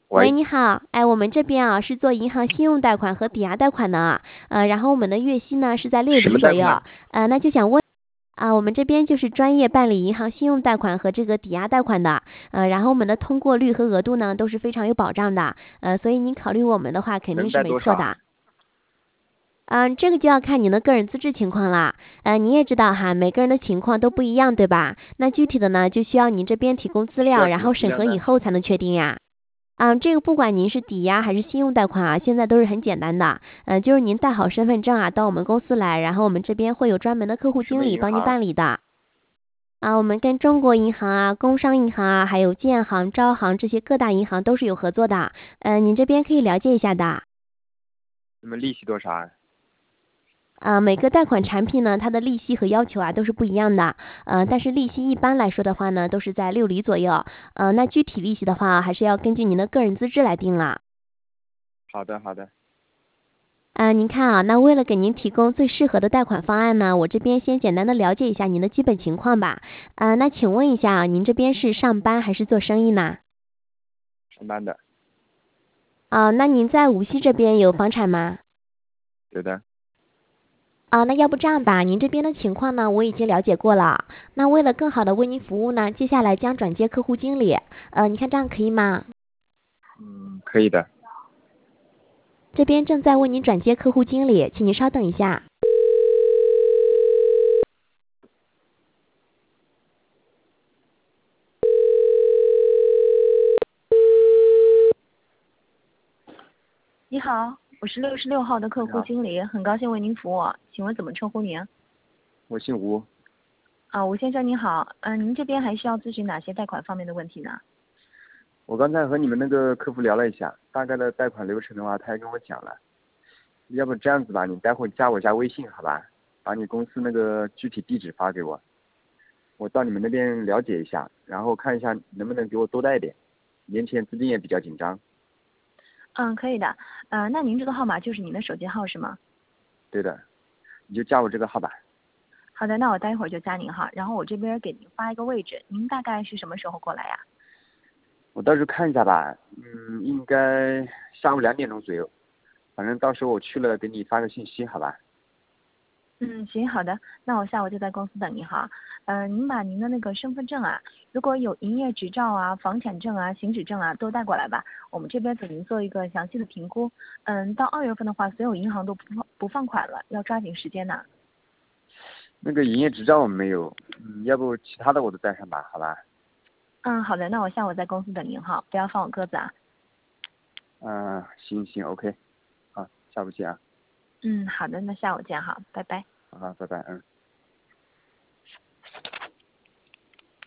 喂， 喂， 你好，我们这边啊是做银行信用贷款和抵押贷款的啊，然后我们的月息呢是在六什厘左右， 么贷款？ 那就想问我们这边就是专业办理银行信用贷款和这个抵押贷款的，然后我们的通过率和额度呢都是非常有保障的，所以您考虑我们的话肯定能是贷多少啊？ 没错的。这个就要看您的个人资质情况啦。你也知道哈，每个人的情况都不一样，对吧？那具体的呢，就需要您这边提供资料， 需要什然后审核以么资料呢？ 后才能确定呀。这个不管您是抵押还是信用贷款啊，现在都是很简单的。就是您带好身份证啊，到我们公司来，然后我们这边会有专门的客户什么经理帮您银行？ 办理的。我们跟中国银行啊、工商银行啊，还有建行、招行这些各大银行都是有合作的。您这边可以了解一下的。 那么利息多少啊？ 每个贷款产品呢，它的利息和要求啊都是不一样的。但是利息一般来说的话呢，都是在6厘左右。那具体利息的话，还是要根据您的个人资质来定了。 好的，好的。 您看啊，那为了给您提供最适合的贷款方案呢，我这边先简单的了解一下您的基本情况吧。那请问一下啊，您这边是上班还是做生意呢？ 上班的， 那您在无锡这边有房产吗？ 有的。 那要不这样吧，您这边的情况呢，我已经了解过了。那为了更好的为您服务呢，接下来将转接客户经理。你看这样可以吗？ 嗯，可以的。 这边正在为您转接客户经理，请您稍等一下。 你好，我是66号的客你好， 户经理，很高兴为您服务，请问怎么称呼您？ 我姓吴。 吴先生您好，您这边还需要咨询哪些贷款方面的问题呢？ 我刚才和你们那个客服聊了一下，大概的贷款流程的话，他也跟我讲了。要不这样子吧，你待会加我加微信好吧？把你公司那个具体地址发给我，我到你们那边了解一下，然后看一下能不能给我多贷一点。年前资金也比较紧张。 可以的，那您这个号码就是您的手机号是吗？ 对的，你就加我这个号吧。 好的，那我待会儿就加您哈，然后我这边给您发一个位置，您大概是什么时候过来呀？ 我到时候看一下吧，应该下午2点钟左右，反正到时候我去了给你发个信息，好吧？ 嗯，行，好的，那我下午就在公司等您哈。您把您的那个身份证啊，如果有营业执照啊、房产证啊、行驶证啊，都带过来吧。我们这边给您做一个详细的评估。到2月份的话，所有银行都不放款了，要抓紧时间呢。 那个营业执照我没有，要不其他的我都带上吧，好吧？ 好的，那我下午在公司等您哈，不要放我鸽子啊。 行行，OK，好，下午见啊， 好的，那下午见哈，拜拜。 好，拜拜，